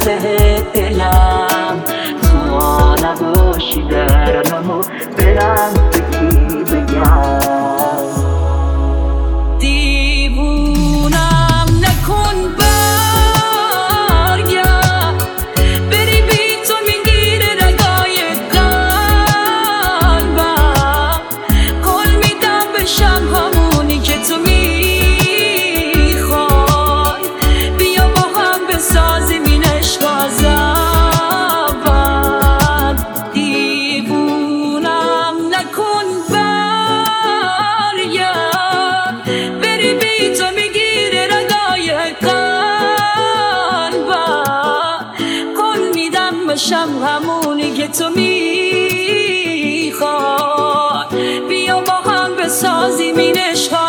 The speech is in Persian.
بهت دلم، تو نباشی درمو برم به کی بگم. دیوونم نکن برگرد، بری بی تو میگیره رگای قلبم. قول میدم بشم همونی که تو میخوای، بیا با هم بسازیم این عشق از اول. دیوونم نکن برگرد، بری بی تو میگیره رگای قلبم. قول میدم بشم همونی که تو میخوای، بیا با هم بسازیم این عشق